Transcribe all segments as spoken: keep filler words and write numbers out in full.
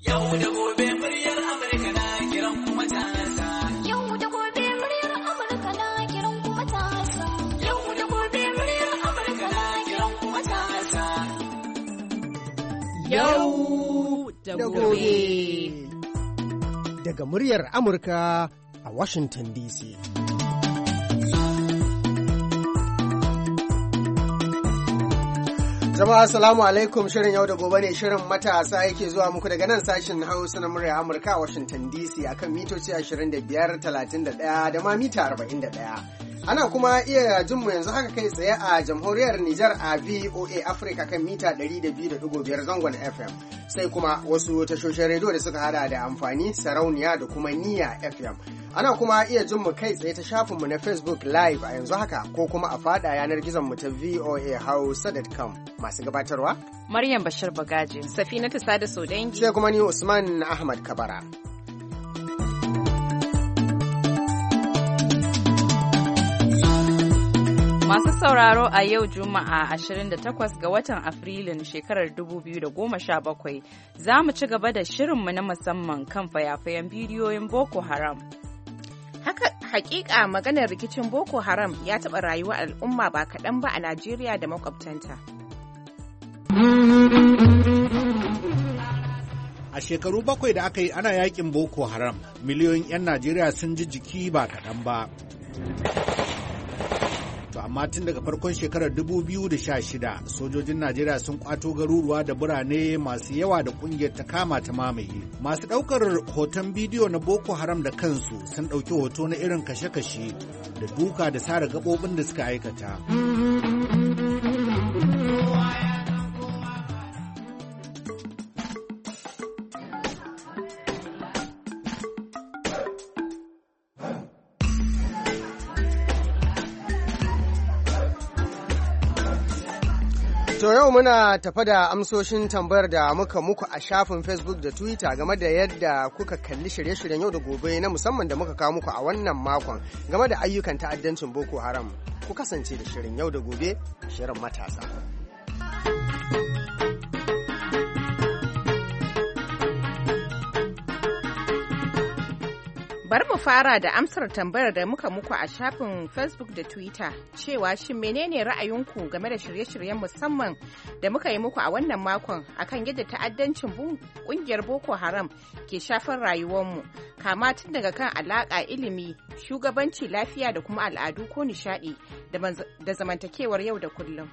Yau da gobe muryar Amurka na kiran kuma matasa. Yau da gobe muryar Amurka na kiran kuma matasa. Yau da gobe muryar Amurka na kiran kuma matasa. Yau da gobe. Daga muryar Amurka a Washington D C. Jama'a assalamu alaikum, shirin yau da gobe ne, shirin matasa yake zuwa muku daga nan sashen Hausa na murya Amurka a Washington D C akan mitoci ashirin da biyar, talatin da ɗaya da ma mita arba'in da ɗaya. Ana kuma iya jin mu yanzu haka kai tsaye a jamhuriyar Nijar a V O A Africa kan mita ɗari da biyu da ɗigo biyar zangon F M. Sai kuma wasu tashoshin rediyo da suka hada da amfani, sarauniya da kuma niyya F M. Ana kuma iya jin mu kai tsaye ta shafinmu na Facebook Live a yanzu haka ko kuma a fada yanar gizon mu ta V O A Hausa dot com. Masu gabatarwa Maryam Bashir Bagaji, Safinatu Sada Sodangi, sai kuma ni Usman Ahmad Kabara. Masu sauraro, a yau Juma'a ashirin da takwas ga watan Afrilun shekarar dubu biyu da goma sha bakwai za mu ci gaba da shirinmu na musamman kan fayafayen bidiyoyin Boko Haram. Haka hakika maganar rikicin Boko Haram ya taɓa rayuwar al'umma ba kaɗan ba a Najeriya da makwabtanta. A shekaru bakwai da aka yi ana yakin Boko Haram, miliyoyin 'yan Najeriya sun ji jiki ba kaɗan ba. To amma tun daga farkon shekarar dubu biyu da sha shida, sojojin Najeriya sun kwato garuruwa da birane masu yawa da kungiyar ta kama ta mamaye. Masu ɗaukar hoton bidiyo na Boko Haram da kansu sun ɗauki hoto na irin kashe-kashe da duka da sare gaɓoɓin da suka aikata. To yau muna tafa da amsoshin tambayar da muka muku a shafin Facebook da Twitter game da yadda kuka kalli shirye-shiryen yau da gobe na musamman da muka kawo muku a wannan makon game da ayyukan ta'addancin Boko Haram. Ku kasance da shirin yau da gobe, shirin matasa. Bari mu fara da amsar tambayar da muka muku a shafin Facebook da Twitter cewa shin menene ra'ayinku game da shirye-shiryen musamman da muka yi muku a wannan makon akan yadda ta'addancin kungiyar Boko Haram ke shafar rayuwarmu, kama tun daga kan alaƙa, ilimi, shugabanci, lafiya da kuma al'adu ko nishaɗi da zamantakewar yau da kullum.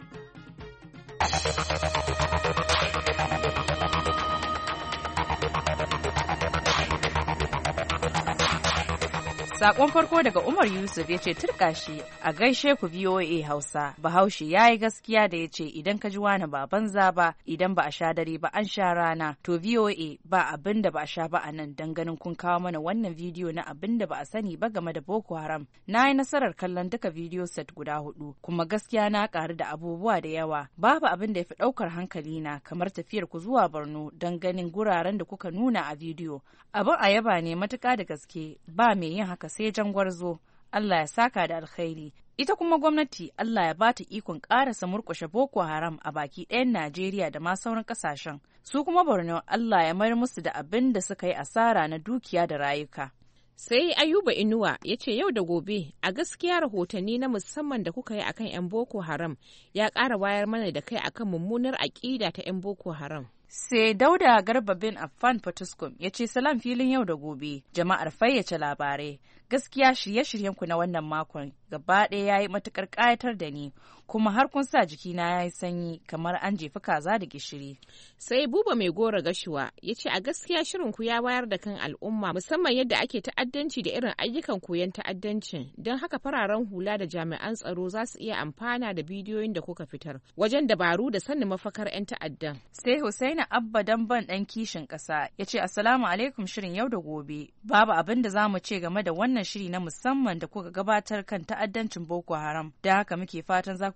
Sakon farko daga Umar Yusuf ya ce turkashi a gaishe ku V O A Hausa. Bahaushe ya yi gaskiya da ya ce idan ka ji wani ba banza ba, idan ba a sha dare ba an sha rana. To V O A ba abin da ba a sha ba a nan, dan ganin kun kawo mana wannan bidiyo na abin da ba a sani ba game da Boko Haram. Na yi nasarar kallon duka bidiyo set guda hudu, kuma gaskiya na karu da abubuwa da yawa. Babu abin da ya fi daukar hankali na kamar tafiyar ku zuwa Borno dan ganin guraren da kuka nuna a bidiyo. Abin a yaba ne matuka da gaske, ba mai yin haka sai jangwarzo. Allah ya saka da alkhairi. Ita kuma gwamnati Allah ya bata ikon ƙarasa murƙushe Boko Haram a baki ɗayan Najeriya da ma sauran ƙasashen. Su kuma Borno Allah ya mayar musu da abin da suka yi asara na dukiya da rayuka. Sai Ayuba Inuwa ya ce yau da gobe a gaskiya rahotanni na musamman da kuka yi akan 'yan Boko Haram ya ƙara wayar mana da kai akan mummunar aƙida ta 'yan Boko Haram. Sai Dauda Garba bin Affan Fatuskum ya ce salam filin yau da gobe, jama'ar fayyace labarai. Gaskiya shirye-shiryenku na wannan makon gaba ɗaya ya yi matuƙar ƙayatar da ni, kuma har kun sa jikina ya yi sanyi kamar an jefi kaza da gishiri. Sai Buba Mai Gora Gashuwa ya ce a gaskiya shirinku ya wayar da kan al'umma, musamman yadda ake ta'addanci da irin ayyukan koyon ta'addancin, don haka fararen hula da jami'an tsaro za su iya amfana da bidiyoyin da kuka fitar wajen dabaru da sanin mafakar 'yan ta'addan. Sai Hussaini Abba Damban ɗan kishin ƙasa ya ce assalamu alaikum shirin yau da gobe. Babu abin da za mu ce game da wannan shiri na musamman da kuka gabatar kan ta'addancin Boko Haram, da haka muke fatan za ku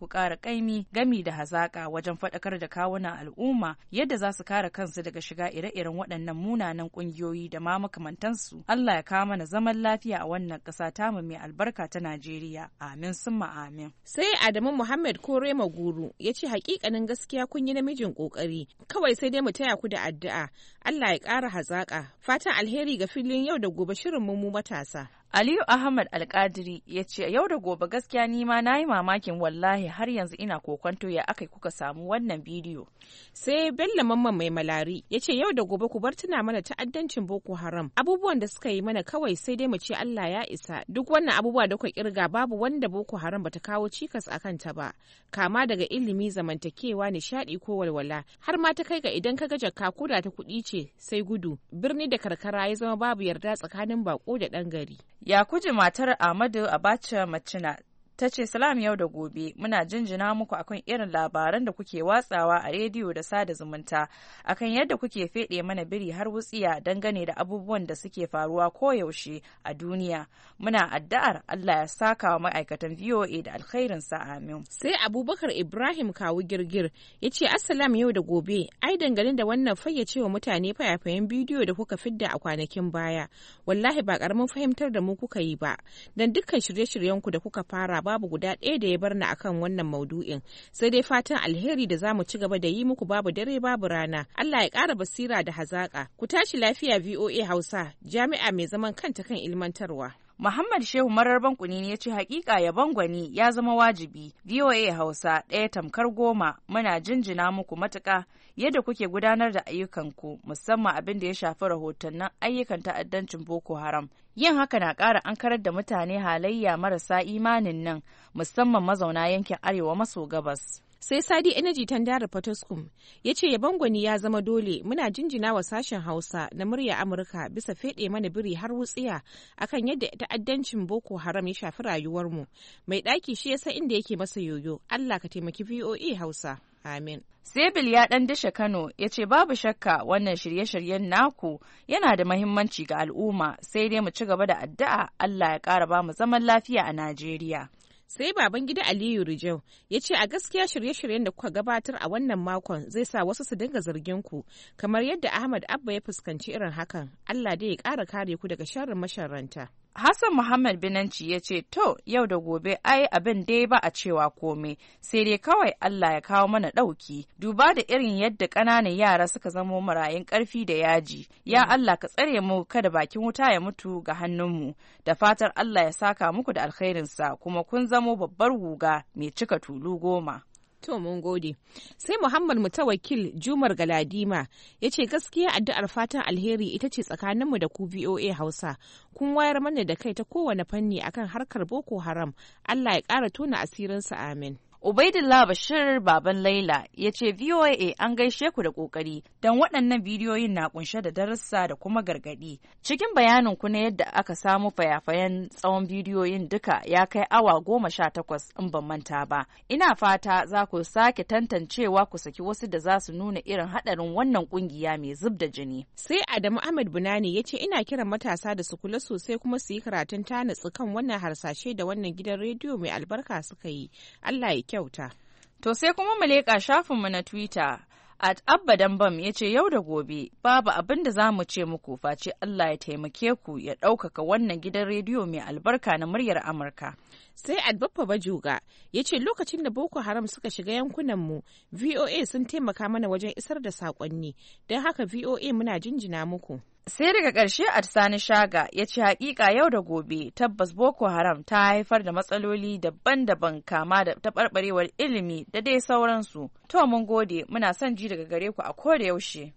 ku ƙara ƙaimi gami da hazaƙa wajen faɗakar da kawunan al'umma yadda za su kare kansu daga shiga ire-iren waɗannan munanan ƙungiyoyi da ma makamantansu. Allah ya kawo mana zaman lafiya a wannan ƙasa tamu mai albarka ta Najeriya. Amin summa amin. Sai Adamu Muhammad Kore Maguru ya ce hakikanin gaskiya kun yi namijin ƙoƙari. Kawai sai dai mu taya ku da addu'a. Allah ya ƙara hazaƙa. Fatan alheri ga filin yau da gobe shirin mu matasa. Aliyu Ahmad Alkadiri ya ce yau da gobe gaskiya ni ma na yi mamakin wallahi har yanzu ina kokonto ya aka kuka samu wannan bidiyo. Sai Bello Mamman Mai Malari ya ce yau da gobe ku bar tuna mana ta'addancin Boko Haram. Abubuwan da suka yi mana kawai sai dai mu ce Allah ya isa. Duk wannan abubuwa da kuka kirga babu wanda Boko Haram bata kawo cikas a kanta ba. Kama daga ilimi, zamantakewa, nishadi ko walwala. Har ma ta kai ga idan ka ga jakka koda ta kuɗi ce sai gudu. Birni da karkara ya zama babu yarda tsakanin bako da ɗan gari. Ya kuji matar Ahmadu Abacha Macina ta ce salam yau da gobe muna jinjina muku akan irin labaran da kuke watsawa a rediyo da sada zumunta akan yadda kuke feɗe mana biri har wutsiya dangane da abubuwan da suke faruwa koyaushe a duniya. Muna addu'ar Allah ya saka wa ma'aikatan V O A da alkhairinsa amin. Sai Abubakar Ibrahim Kawu Girgir ya ce assalam yau da gobe ai dangane da wannan fayyacewa mutane fayafayen bidiyo da kuka fidda a kwanakin baya wallahi ba karamin fahimtar da mu kuka yi ba dan dukkan shirye-shiryenku da kuka fara babu guda ɗaya da ya bar ni akan wannan maudu'in sai dai fatan alheri da zamu ci gaba da yi muku babu dare babu rana. Allah ya ƙara basira da hazaƙa. Ku tashi lafiya V O A Hausa, jami'a mai zaman kanta kan ilmantarwa. Muhammad Shehu Mararban Kunini ya ce hakika yabon gwani ya zama wajibi. V O A Hausa ɗaya tamkar goma muna jinjina muku matuƙa yadda kuke gudanar da ayyukanku musamman abin da ya shafi rahotannin ayyukan ta'addancin Boko Haram. Yin haka na ƙara ankarar da mutane halayya marasa imanin nan musamman mazauna yankin arewa maso gabas. Sai Sadi Energy Tandara Potoskum ya ce yabon gwani ya zama dole muna jinjina wa sashen Hausa na murya Amurka bisa feɗe mana biri har wutsiya akan yadda ta'addancin Boko Haram ya shafi rayuwarmu. Mai ɗaki shi yasa inda yake masa yoyo. Allah ka taimaki V O A Hausa. Amin. Sebil ya ɗan dishe Kano ya ce babu shakka wannan shirye-shiryen naku yana da mahimmanci ga al'umma sai dai mu ci gaba da addu'a Allah ya ƙara ba mu zaman lafiya a Najeriya. Sai Babangida Aliyu Rijau ya ce a gaskiya shirye-shiryen da kuka gabatar a wannan makon zai sa wasu su dinga zargin ku kamar yadda Ahmad Abba ya fuskanci irin hakan. Allah dai ya ƙara kare ku daga sharrin masharranta. Hassan Muhammad Binanci ya ce to yau da gobe ai abin dai ba a cewa komai sai dai kawai Allah ya kawo mana ɗauki duba da irin yadda ƙananan yara suka zamo marayun ƙarfi da yaji. Ya Allah ka tsare mu kada bakin wuta ya mutu ga hannunmu da fatar Allah ya saka muku da alkhairinsa kuma kun zamo babbar guga mai cika tulu goma. To mun gode. Sai Muhammad Mutawakil Jumar Galadima ya ce gaskiya addu'ar fatan alheri ita ce tsakaninmu da ku V O A Hausa. Kun wayar mana da kai ta kowane fanni akan harkar Boko Haram. Allah ya ƙara tona asirinsa amin. Ubaidillah Bashir Baban Laila ya ce V O A an gaishe ku da ƙoƙari don waɗannan bidiyoyin na kunshe da darussa da kuma gargaɗi. Cikin bayanin ku na yadda aka samu fayafayen tsawon bidiyoyin duka ya kai awa goma sha takwas in ban manta ba. Ina fata za ku sake tantancewa ku saki wasu da za su nuna irin haɗarin wannan ƙungiya mai zub da jini. Sai Adamu Ahmed Bunani ya ce ina kiran matasa da su kula sosai kuma su yi karatun tanitsi kan wannan harsashe da wannan gidan rediyo mai albarka suka yi. Allah ya kyauta. To sai kuma mu leƙa shafinmu na Twitter. At Abba Dambam ya ce yau da gobe babu abin da za mu ce muku face Allah ya taimake ku ya ɗaukaka wannan gidan rediyo mai albarka na muryar Amurka. Sai Adbaffa Bajuga ya ce lokacin da Boko Haram suka shiga yankunanmu V O A sun taimaka mana wajen isar da saƙonni don haka V O A muna jinjina muku. Sai daga ƙarshe at Sani Shaga ya ce hakika yau da gobe tabbas Boko Haram ta haifar da matsaloli daban-daban kama da taɓarɓarewar ilimi da dai sauransu. To mun gode muna son ji daga gare ku a koda yaushe.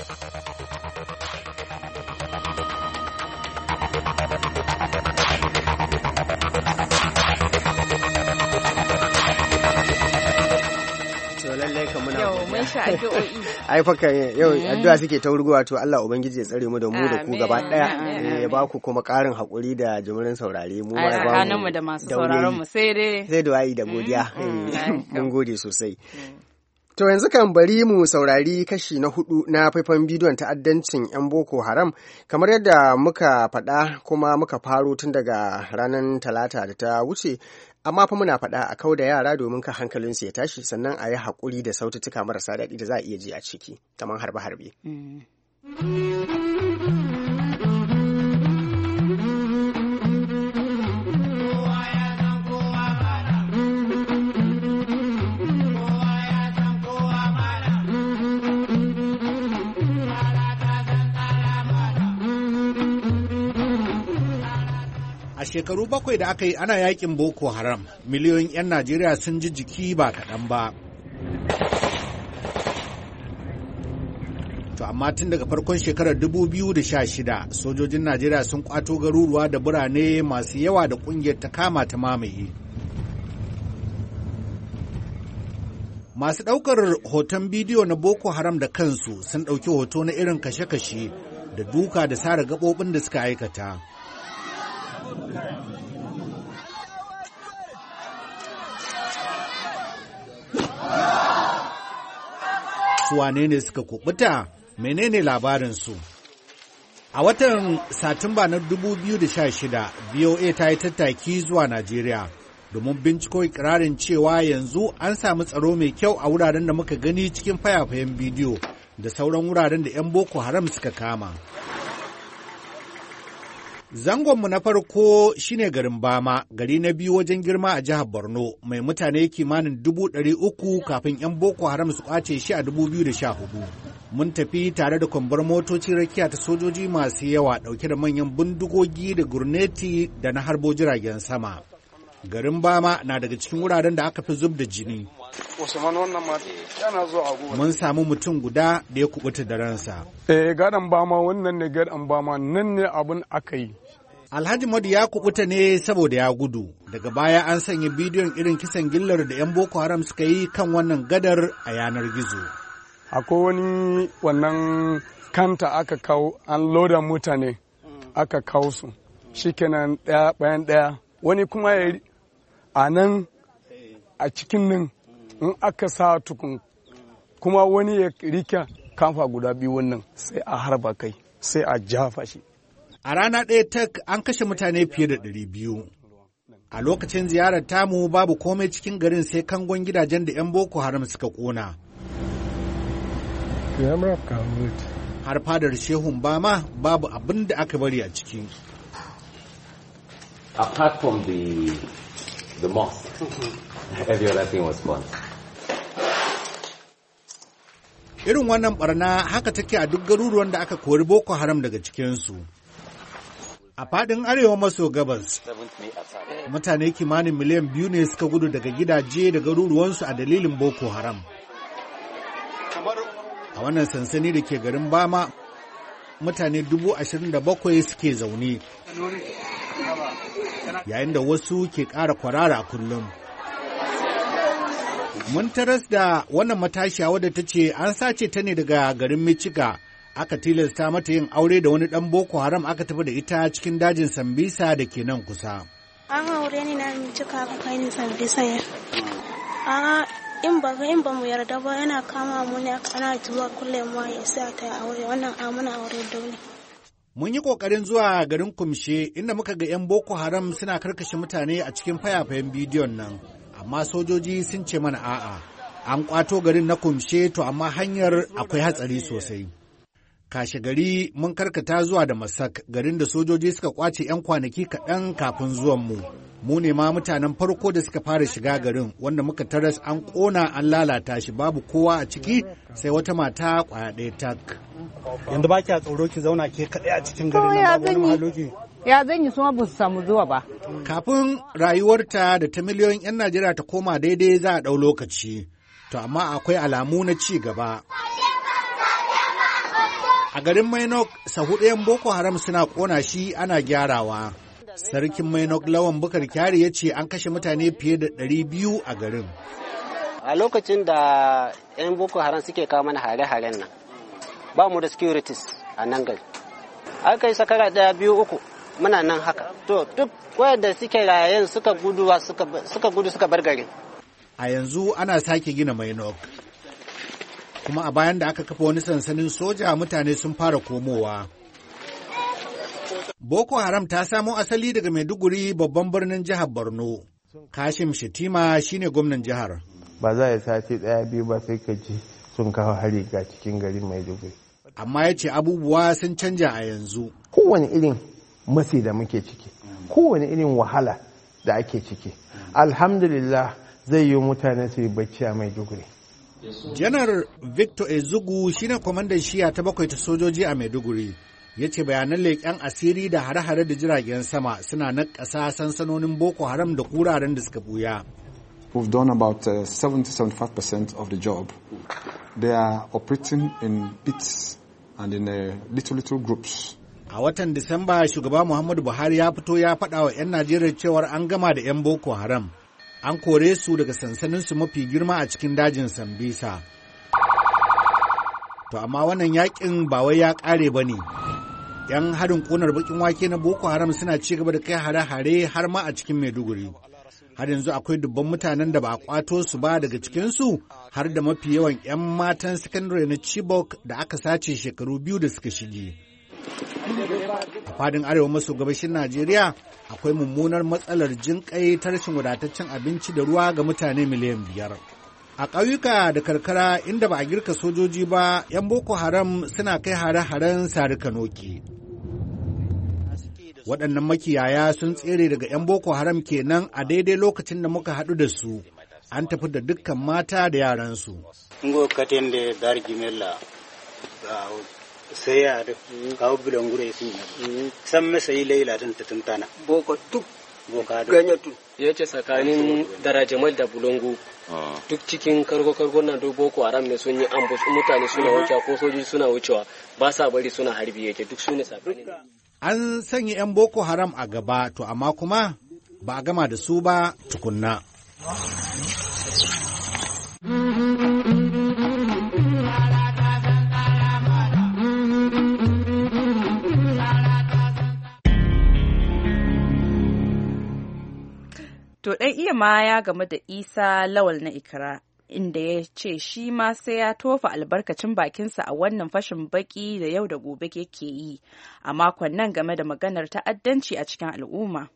lallai ka muna yau mun sha addu'o'i ai fa yau addu'a suke ta wurguwa to Allah ubangiji ya tsare mu da mu da ku gaba daya ya ba ku kuma karin hakuri da jimirin saurare mu ma ba mu da masu sauraron mu sai dai sai da wayi da godiya mun gode sosai. To yanzu kan bari mu saurari kashi na hudu na faifan bidiyon ta'addancin 'yan Boko Haram kamar yadda muka faɗa kuma muka faro tun daga ranar Talata da ta wuce. Amma fa muna faɗa a kau da yara domin ka hankalinsu ya tashi sannan a yi haƙuri da saututtuka marasa daɗi da za a iya ji a ciki kamar harbe-harbe. A shekaru bakwai da aka yi ana yakin Boko Haram, miliyoyin 'yan Najeriya sun ji jiki ba kaɗan ba. To amma tun daga farkon shekarar dubu biyu da sha shida, sojojin Najeriya sun kwato garuruwa da birane masu yawa da ƙungiyar ta kama ta mamaye. Masu ɗaukar hoton bidiyo na Boko Haram da kansu sun ɗauki hoto na irin kashe-kashe da duka da sare gaɓoɓin da suka aikata. Su wane ne suka kubuta? Menene labarinsu? A watan Satumba na dubu biyu da sha shida, V O A ta yi tattaki zuwa Najeriya domin binciko ikirarin cewa yanzu an samu tsaro mai kyau a wuraren da muka gani cikin fayafayen bidiyo da sauran wuraren da 'yan Boko Haram suka kama. Zangonmu na farko shine garin Bama, gari na biyu wajen girma a jihar Borno, mai mutane kimanin dubu ɗari uku kafin 'yan Boko Haram su kwace shi a dubu biyu da sha hudu. Mun tafi tare da kwambar motoci rakiya ta sojoji masu yawa ɗauke da manyan bindigogi da gurneti da na harbo jiragen sama. Garin Bama na daga cikin wuraren da aka fi zub da jini. Mun samu mutum guda da ya kubuta da ransa. Eh, gadan Bama wannan ne gadan Bama nan ne abin aka yi. Alhaji Madu ya kubuta ne saboda ya gudu. Daga baya an sanya bidiyon irin kisan gillar da 'yan Boko Haram suka yi kan wannan gadar a yanar gizo. Akwai wani wannan kanta aka kawo an loda mutane aka kawo su. Shikenan ɗaya bayan ɗaya. Wani kuma ya a nan a cikin nan in aka sa tukun kuma wani ya rike kamfa guda biyu wannan sai a harba kai sai a jafa shi. A rana ɗaya tak an kashe mutane fiye da ɗari biyu. A lokacin ziyarar tamu babu komai cikin garin sai kangon gidajen da 'yan Boko Haram suka ƙona. Har fadar Shehun Bama babu abin da aka bari a ciki. Apart from the the mosque, every other thing was gone. Irin wannan barna haka take a duk garuruwan da aka kori Boko Haram daga cikinsu. A fadin arewa maso gabas, mutane kimanin miliyan biyu ne suka gudu daga gidaje da garuruwansu a dalilin Boko Haram. A wannan sansani da ke garin Bama, mutane dubu ashirin da bakwai suke zaune, yayin da wasu ke ƙara kwarara kullum. Mun taras da wannan matashiya wadda ta ce an sace ta ne daga garin Michiga, aka tilasta mata yin aure da wani ɗan Boko Haram aka tafi da ita cikin dajin Sambisa da ke nan kusa. An aure ni na Michiga aka kai ni Sambisa ya. A in ba in ba mu yarda ba yana kama mu ne ana zuwa kullum ma ya sa ta aure wannan amana aure dole. Mun yi ƙoƙarin zuwa garin Kumshe inda muka ga 'yan Boko Haram suna karkashe mutane a cikin fayafayen bidiyon nan, amma sojoji sun ce mana a'a. An ƙwato garin na Kumshe to amma hanyar akwai hatsari sosai. Kashe gari mun karkata zuwa da Masak, garin da sojoji suka ƙwace 'yan kwanaki kaɗan kafin zuwanmu. Mu ne ma mutanen farko da suka fara shiga garin, wanda muka taras an ƙona an lalata shi babu kowa a ciki sai wata mata ƙwaya ɗaya tak. Yanzu ba kya tsoro ki zauna ke kaɗai a cikin garin nan babu wani mahaloki. Ya zan yi suma ba su samu zuwa ba. Kafin rayuwarta da ta miliyoyin 'yan Najeriya ta koma daidai za a ɗau lokaci, to amma akwai alamu na ci gaba. A garin Mainok, sahu ɗayan Boko Haram suna ƙona shi ana gyarawa. Sarkin Mainok Lawan Bukar Kyari ya ce an kashe mutane fiye da ɗari biyu a garin. A lokacin da 'yan Boko Haram suke kawo mana hare-haren nan, ba mu da securities a nan gari. Aka yi sakara ɗaya biyu uku muna nan haka. To duk wayanda suke rayayen suka gudu suka gudu suka bar garin. A yanzu ana sake gina Mainok. kuma a bayan da aka kafa wani sansanin soja mutane sun fara komowa. Boko Haram ta samo asali daga Maiduguri babban birnin jihar Borno. Kashim Shatima shine gwamnan jihar. Ba za a sati ɗaya biyu ba sai ka ji sun kawo hari ga cikin garin Maiduguri. Amma ya ce abubuwa sun canja a yanzu. Kowane irin matsi da muke ciki, kowane irin wahala da ake ciki, alhamdulillah zai yi mutane su yi bacci a Maiduguri. Janar Victor Ezugu shine kwamandan shiya ta bakwai ta sojoji a Maiduguri. Ya ce bayanan leƙen asiri da hare-hare da jiragen sama suna naƙasa sansanonin Boko Haram da kuraren da suka buya. We've done about uh, seventy to seventy-five percent of the job. They are operating in bits and in uh, little little groups. A watan Disamba shugaba Muhammadu Buhari ya fito ya faɗa wa 'yan Najeriya cewar an gama da 'yan Boko Haram. An kore su daga sansaninsu mafi girma a cikin dajin Sambisa. To amma wannan yakin ba wai ya ƙare ba ne. 'Yan harin ƙunar bakin wake na Boko Haram suna ci gaba da kai hare-hare har ma a cikin Maiduguri. Har yanzu akwai dubban mutanen da ba a kwato su ba daga cikinsu har da mafi yawan 'yan matan sakandare na Chibok da aka sace shekaru biyu da suka shige. A fadin arewa maso gabashin Najeriya akwai mummunar matsalar jinƙai ta rashin wadataccen abinci da ruwa ga mutane miliyan biyar. A ƙauyuka da karkara inda ba a girka sojoji ba, 'yan Boko Haram suna kai hare-haren sari kanoki. Waɗannan makiyaya sun tsere daga 'yan Boko Haram kenan a daidai lokacin da muka haɗu da su. An tafi da dukkan mata da yaransu. Ngo katen da dar gimella sai ya da kawo bilan gure sun yi. San masa yi laila tun tuntana. Boko tuk Boka ganyatu. Ya ce tsakanin Darajamal da Bulongo. Duk cikin kargo-kargo na duk Boko Haram ne sun yi ambush mutane suna wucewa ko sojoji suna wucewa ba sa bari suna harbi yake duk su ne sabbin. An sanya 'yan Boko Haram a gaba, to amma kuma ba a gama da su ba tukunna. To ɗan iya ma ya game da Isa Lawal na Ikra, inda ya ce shi ma sai ya tofa albarkacin bakinsa a wannan fashin baki da yau da gobe yake yi a makon nan game da maganar ta'addanci a cikin al'umma.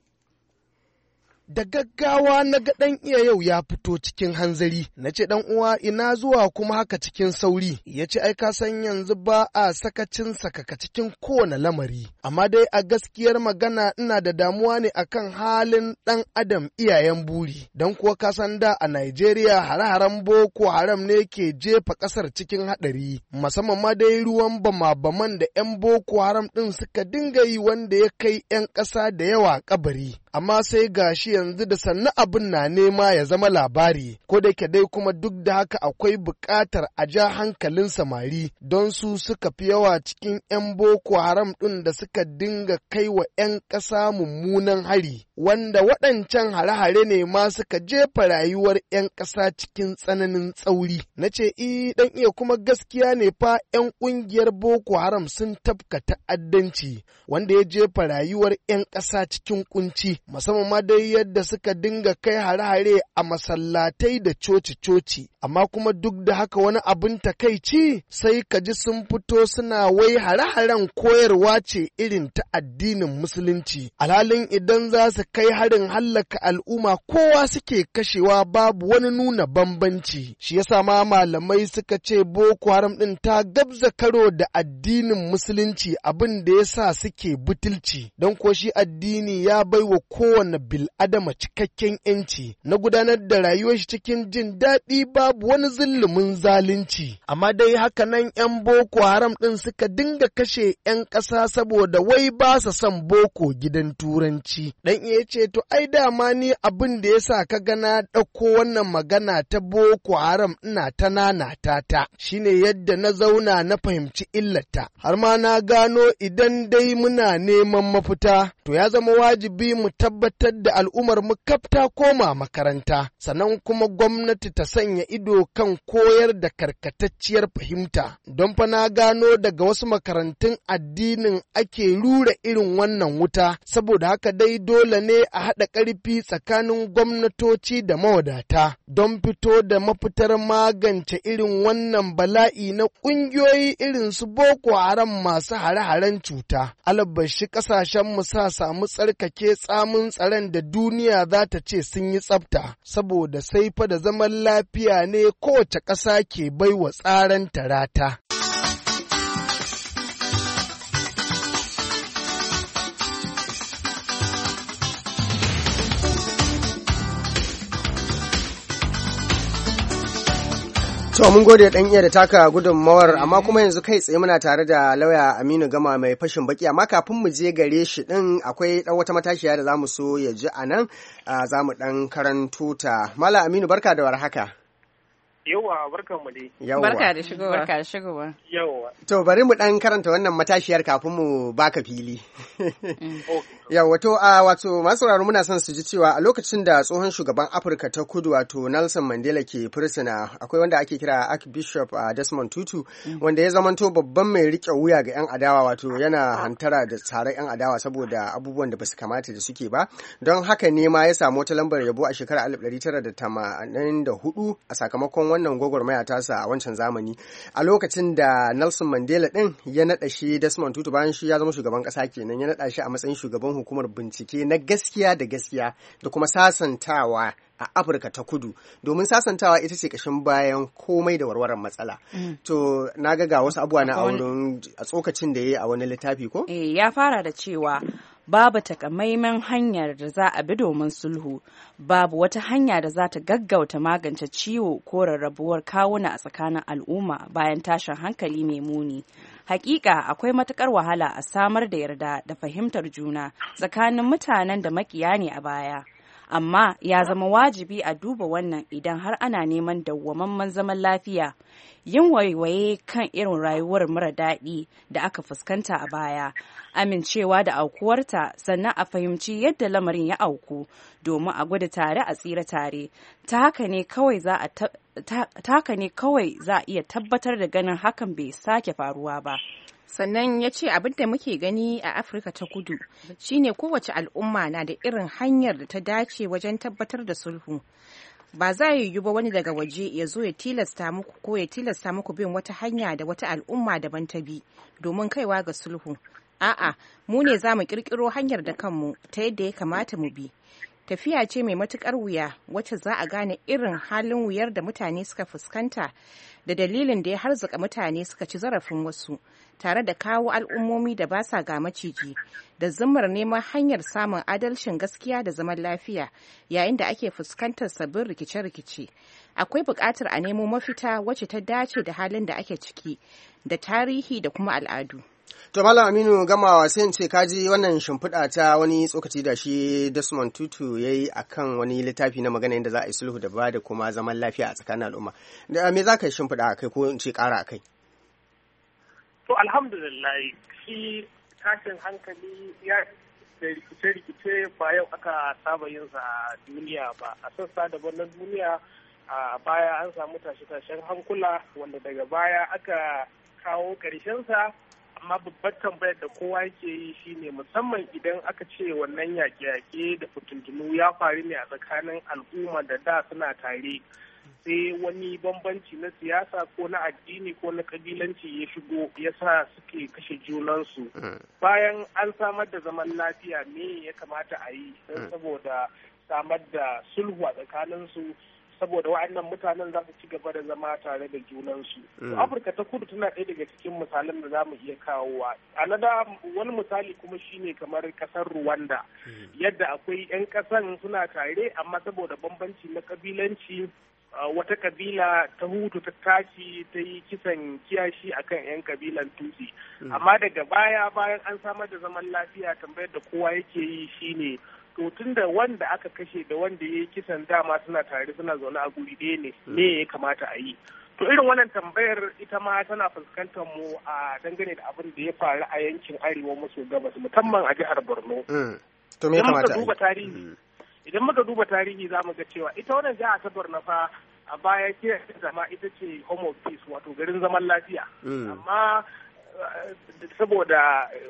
Da gaggawa na ga ɗan iya yau ya fito cikin hanzari, na ce ɗan uwa ina zuwa kuma haka cikin sauri, ya ce ai ka san yanzu ba a sakacin sakaka cikin kowane lamari, amma dai a gaskiyar magana ina da damuwa ne akan halin ɗan adam iyayen buri, don kuwa ka san da a Najeriya hare-haren Boko Haram ne ke jefa ƙasar cikin haɗari, musamman ma dai ruwan bama-baman da 'yan Boko Haram ɗin suka dinga yi wanda ya kai 'yan ƙasa da yawa kabari. Amma sai gashi yanzu da sannu abin na nema ya zama labari, ko da yake dai kuma duk da haka akwai buƙatar a ja hankalin samari don su suka fi yawa cikin 'yan Boko Haram ɗin da suka dinga kai wa 'yan ƙasa mummunan hari, wanda waɗancan hare-hare ne ma suka jefa rayuwar 'yan ƙasa cikin tsananin tsauri. Na ce, i ɗan iya kuma gaskiya ne fa 'yan ƙungiyar Boko Haram sun tafka ta'addanci, wanda ya jefa rayuwar 'yan ƙasa cikin kunci. Musamman ma dai yadda suka dinga kai hare-hare a masallatai da coci-coci, amma kuma duk da haka wani abin takaici sai ka ji sun fito suna wai hare-haren koyarwa ce irin ta addinin musulunci. Alhalin idan za su kai harin hallaka al'umma kowa suke kashewa babu wani nuna bambanci. Shi yasa ma malamai suka ce Boko Haram ɗin ta gabza karo da addinin musulunci, abin da ya sa suke butulci, don ko shi addini ya baiwa kowane bil'adama cikakken ‘yanci na gudanar da rayuwar shi cikin jin daɗi babu wani zulumin zalunci. Amma dai haka nan ‘yan Boko Haram ɗin suka dinga kashe ‘yan ƙasa saboda wai ba sa son boko gidan turanci. Dan iya ce to ai dama ni abin da ya sa ka gana ɗauko wannan magana ta Boko Haram ina ta nanata ta shine yadda na zauna na fahimci illata. Har ma na gano idan dai muna neman mafita to ya zama wajibi mu tabbatar da al'ummar mu kafta koma makaranta, sannan kuma gwamnati ta sanya ido kan koyar da karkatacciyar fahimta. Don fa na gano daga wasu makarantun addinin ake rura irin wannan wuta, saboda haka dai dole ne a haɗa ƙarfi tsakanin gwamnatoci da mawadata don fito da mafitar magance irin wannan bala'i na ƙungiyoyi irin su Boko Haram masu hare-haren cuta. Albashi ƙasashen mu sa samu tsarkake tsamin tsaron da duniya za ta ce sun yi tsafta, saboda sai fa da zaman lafiya ne kowace ƙasa ke baiwa tsaran tarata. To mun gode dan iya da taka gudunmawar, amma kuma yanzu kai tsaye muna tare da lauya Aminu Gama mai fashin baki, amma kafin mu je gare shi din akwai dan wata matashiya da zamu so ya ji anan, zamu dan karanto ta. Malam Aminu, barka da warhaka. Yawa, barkan mu dai. Barka da shigowa. Barka da shigowa. Yawa. To bari mu dan karanta wannan matashiyar kafin mu baka fili. Yawa, to a wato masu sauraro muna son su ji cewa a lokacin da tsohon shugaban Afirka ta Kudu wato Nelson Mandela ke fursuna, akwai wanda ake kira Archbishop uh, Desmond Tutu, mm. wanda ya zamanto babban mai rike wuya ga 'yan adawa, wato yana hantara da tsaron 'yan adawa saboda abubuwan da basu kamata da suke ba. Don haka ne ma ya samu wata lambar yabo a shekarar alif ɗari tara da tamanin da hudu a sakamakon wannan gwagwarmaya tasa a wancan zamani. A lokacin da Nelson Mandela din ya naɗa shi Desmond Tutu, bayan shi ya zama shugaban ƙasa kenan, ya naɗa shi a matsayin shugaban hukumar bincike na gaskiya da gaskiya da kuma sasantawa a Afirka ta Kudu, domin sasantawa ita ce kashin bayan komai da warwaran matsala. Mm. To na ga ga wasu abubuwa na auren a tsokacin da ya yi a wani littafi ko? Eh, ya fara da cewa babu takamaiman hanyar da za a bi domin sulhu, babu wata hanya da za ta gaggauta magance ciwo ko rarrabuwar kawuna a tsakanin al'umma bayan tashin hankali mai muni. Hakika akwai matukar wahala a samar da yarda da fahimtar juna tsakanin mutanen da makiya ne a baya. Amma ya zama wajibi a duba wannan idan har ana neman dawwamamman zaman lafiya. Yin waiwaye kan irin rayuwar mara daɗi da aka fuskanta a baya, amincewa da aukuwarta, sannan a fahimci yadda lamarin ya auku domin a gudu tare a tsira tare. Ta haka ne kawai za a ta haka ne kawai za a iya tabbatar da ganin hakan bai sake faruwa ba. Sannan ya ce abin da muke gani a Afirka ta Kudu shine kowace al'umma na da irin hanyar da ta dace wajen tabbatar da sulhu. Ba za yi yiwu ba wani daga waje ya zo ya tilasta muku ko ya tilasta muku bin wata hanya da wata al'umma daban ta bi domin kaiwa ga sulhu. A'a, mu ne za mu ƙirƙiro hanyar da kanmu ta yadda ya kamata mu bi. Tafiya ce mai matuƙar wuya wacce za a gane irin halin wuyar da mutane suka fuskanta da dalilin da ya harzuka mutane suka ci zarafin wasu, tare da kawo al'ummomi da ba sa ga maciji, da zimmar neman hanyar samun adalcin gaskiya da zaman lafiya yayin da ake fuskantar sabbin rikice-rikice. Akwai buƙatar a nemo mafita wacce ta dace da halin da ake ciki, da tarihi da kuma al'adu. To Malam Aminu Gamawa, sai in ce kaji wannan shimfiɗa ta wani tsokaci da shi Desmond Tutu ya yi a kan wani littafi na magana yadda za a yi sulhu da ba da kuma zaman lafiya a tsakanin al'umma. Da me za ka yi shimfiɗa a kai ko in ce ƙara a kai? To alhamdulillah, shi tashin hankali ya da rikice-rikice ba yau aka saba yin sa a duniya ba. A sassa daban na duniya a baya an samu tashe-tashen hankula wanda daga baya aka kawo ƙarshensa. Amma babbar tambayar da kowa yake yi shine musamman idan aka ce wannan yaƙe-yaƙe da fitintunu ya faru ne a tsakanin al'umma da da suna tare, sai wani bambanci na siyasa ko na addini ko na kabilanci ya shigo ya sa suke kashe junansu. Bayan an samar da zaman lafiya me ya kamata a yi saboda samar da sulhu a tsakaninsu, saboda wa'annan mutanen za su ci gaba da zama tare da junansu. Afirka ta Kudu tana ɗaya daga cikin misalan da za mu iya kawowa. A na da wani misali kuma shine kamar ƙasar Rwanda, yadda akwai 'yan ƙasan suna tare amma saboda bambanci na ƙabilanci wata kabila ta Hutu ta tashi ta yi kisan kiyashi akan 'yan kabilan Tutsi. Amma daga baya bayan an samar da zaman lafiya, tambayar da kowa yake yi shine to tun da wanda aka kashe da wanda ya yi kisan dama suna tare suna zaune a guri ɗaya ne, me ya kamata a yi? To irin wannan tambayar ita ma tana fuskantar mu a dangane da abin da ya faru a yankin arewa maso gabas, musamman a jihar Borno. to me kamata duba tarihi idan muka duba tarihi za mu ga cewa ita wannan jiha ta Borno fa a baya ke zama ita ce home of peace wato garin zaman lafiya amma saboda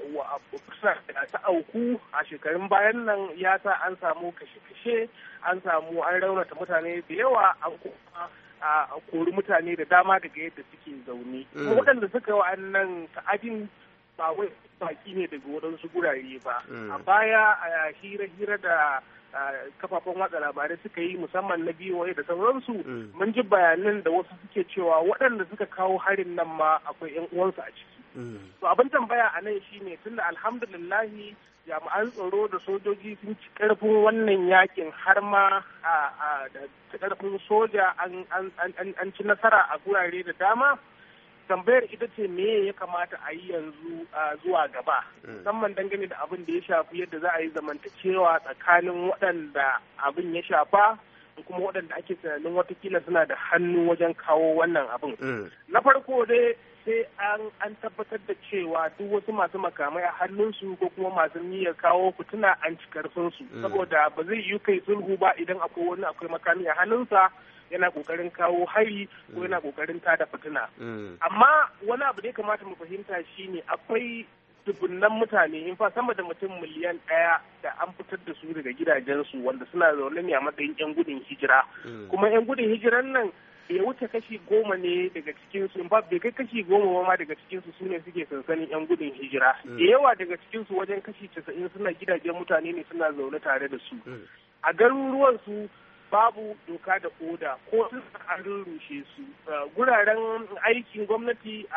ta auku a shekarun bayan nan ya sa an samu kashe-kashe an samu an raunata mutane da yawa an kuma a kori mutane da dama daga yadda suke zaune kuma waɗanda suka yi wa'annan ta'adin ba wai baki ne daga waɗansu gurare ba a baya a hira-hira da kafafen watsa labarai suka yi musamman na B O A da sauransu mun ji bayanan da wasu suke cewa waɗanda suka kawo harin nan ma akwai 'yan uwansu a ciki. To abin tambaya a nan shine tunda alhamdulillahi jami'an tsaro da sojoji sun ci karfin wannan yakin har ma da karfin soja an ci nasara a gurare da dama. Tambayar ita ce me ya kamata a yi yanzu zuwa gaba musamman dangane da abin da ya shafi yadda za a yi zamantakewa tsakanin waɗanda abin ya shafa da kuma waɗanda ake tunanin watakila suna da hannu wajen kawo wannan abin. Na farko dai sai an tabbatar da cewa duk wasu masu makamai a hannunsu ko kuma masu niyyar kawo fituna an ci karfinsu saboda ba zai yi kai sulhu ba idan akwai wani akwai makami a hannunsa yana kokarin kawo hari ko yana kokarin tada fitina. Amma wani abu da ya kamata mu fahimta shine akwai dubunnan mutane in fa sama da mutum miliyan ɗaya da an fitar da su daga gidajensu wanda suna zaune ne a matsayin 'yan gudun hijira. Kuma 'yan gudun hijiran nan bai wuce kashi goma ne daga cikinsu in ba bai kai kashi goma ma daga cikinsu su ne suke sansanin 'yan gudun hijira. Da yawa daga cikinsu wajen kashi casa'in suna gidajen mutane ne suna zaune tare da su. A garuruwansu babu doka da oda ko sun an rushe su guraren aikin gwamnati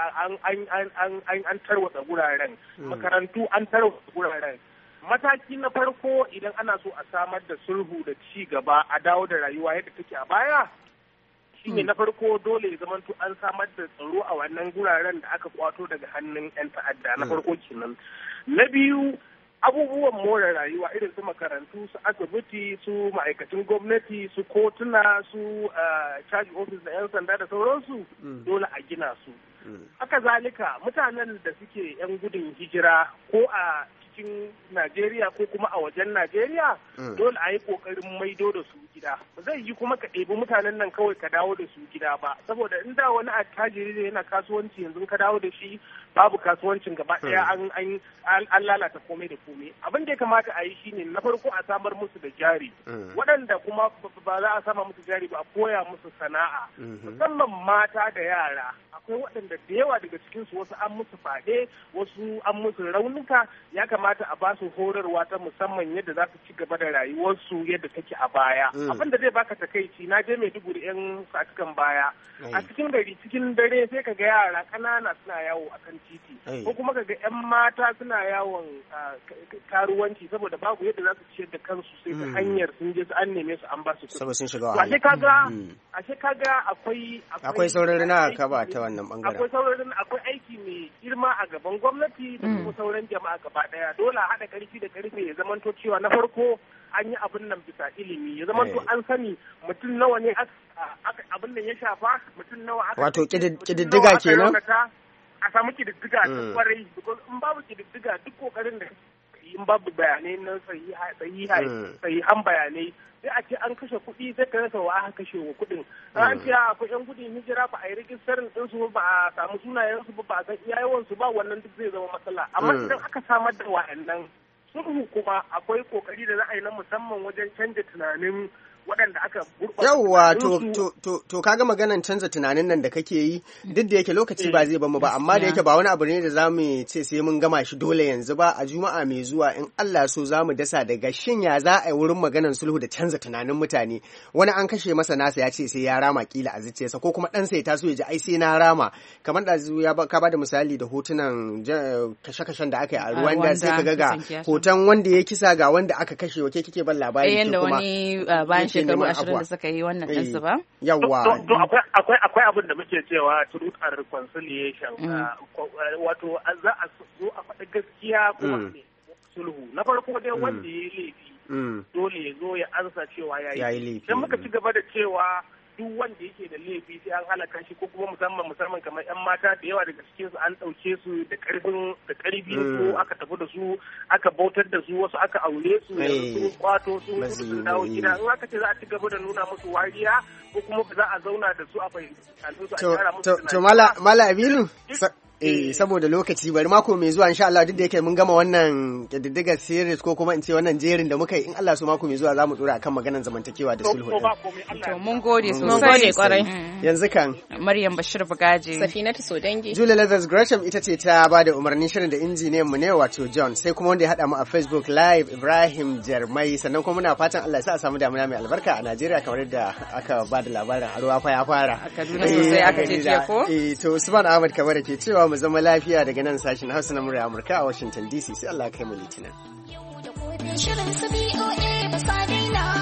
an tarwatsa guraren makarantu an tarwatsa guraren mataki na farko idan ana so a samar da sulhu da ci gaba a dawo da rayuwa yadda take a baya shine na farko dole ya zamanto an samar da tsaro a wannan guraren da aka kwato daga hannun 'yan ta'adda na farko kenan. Na biyu abubuwan more rayuwa irin su makarantu su asibiti su ma'aikatan gwamnati su kotuna su caji ofis da 'yan sanda da sauransu dole a gina su. Haka zalika mutanen da suke 'yan gudun hijira ko a cikin Najeriya ko kuma a wajen Najeriya dole a yi kokarin maido da su gida. Ba zai yi kuma ka ɗebi mutanen nan kawai ka dawo da su gida ba saboda in da wani attajiri ne yana kasuwanci yanzu ka dawo da shi babu kasuwancin gaba ɗaya an lalata komai da komai. Abin da ya kamata a yi shine na farko a samar musu da jari waɗanda kuma ba za a sama musu jari ba a koya musu sana'a musamman mata da yara. Akwai waɗanda da yawa daga cikinsu wasu an musu faɗe wasu an musu raunuka ya kamata a ba su horarwa ta musamman yadda za su ci gaba da rayuwarsu yadda take a baya. Abin da zai baka takaici na je Maiduguri yan satukan baya a cikin gari cikin dare sai ka ga yara ƙanana suna yawo akan titi ko kuma ka ga yan mata suna yawon karuwanci saboda babu yadda za su ciyar da kansu sai ta hanyar sun je su an neme su an ba su kuɗi. Sun shiga ashe kaga ashe kaga akwai akwai sauran na ka ba ta wannan bangaren. Akwai sauran akwai aiki mai girma a gaban gwamnati da kuma sauran jama'a gaba daya dole a haɗa ƙarfi da ƙarfe ya zamanto cewa na farko an yi abin nan bisa ilimi ya zamanto an sani mutum nawa ne abin nan ya shafa mutum nawa aka wato kididdiga kenan a samu kididdiga ta kwarai in babu kididdiga duk kokarin da in babu bayanai na sahihan bayanai sai a ce an kashe kuɗi sai ka rasa wa aka kashe wa kuɗin an ce akwai yan gudun hijira ba a yi rijistarin ɗinsu ba a samu sunayensu ba ba a san iyayensu ba wannan duk zai zama matsala amma idan aka samar da wa'annan sulhu kuma akwai kokari da za a yi na musamman wajen canja tunanin waɗanda aka gurɓata. Yawwa to to to to kaga maganan canza tunanin nan da kake yi duk da yake lokaci ba zai bamu ba amma da yake ba wani abu ne da zamu ce sai mun gama shi dole yanzu ba a juma'a mai zuwa in Allah so zamu dasa daga shin ya za a yi wurin maganan sulhu da canza tunanin mutane wani an kashe masa nasa ya ce sai ya rama kila a zuciyarsa ko kuma ɗansa ya taso ya ji ai sai na rama kamar da ya ka bada misali da hotunan kashe-kashen da aka yi a Rwanda sai ka ga hoton wanda ya kisa ga wanda aka kashe wake kike ban labari kuma bayan shekaru ashirin da suka yi wannan ɗinsu ba? Yawwa. To akwai abin da muke cewa truth and reconciliation. Wato za a zo a faɗi gaskiya kuma sulhu. Na farko dai wanda ya yi laifi dole ya zo ya ansa cewa ya yi laifi. Idan muka ci gaba da cewa duk wanda yake da laifi sai an halaka shi ko kuma musamman musamman kamar yan mata da yawa daga cikin su an ɗauke su da ƙarfin da ƙarfi ko aka tafi da su aka bautar da su wasu aka aure su sun kwato sun gudu sun dawo gida in aka ce za a ci gaba da nuna musu wariya ko kuma za a zauna da su a fahimci su a gyara musu to mala mala Aminu eh saboda lokaci bari mako mai zuwa insha Allah duk da yake mun gama wannan kididdigar series ko kuma in ce wannan jerin da muka yi in Allah so mako mai zuwa zamu dora akan maganar zamantakewa da sulhu to mun gode sosai mun gode kwarai yanzu kan Maryam Bashir Bugaje Safinatu Sodangi Julia Leathers Gresham ita ce ta bada umarnin shirin da injiniyan mu ne wato John sai kuma wanda ya hada mu a Facebook live Ibrahim Jarmai sannan kuma muna fatan Allah ya sa a samu damuna mai albarka a Najeriya kamar yadda aka bada labarin a ruwa fa ya fara a Kaduna sosai aka ce jiya ko eh to Usman Ahmad kamar ke cewa mu zama lafiya daga nan sashen Hausa na murya Amurka a Washington D C sai Allah ya kai mu litinin. Shirin su B O A ba sa daina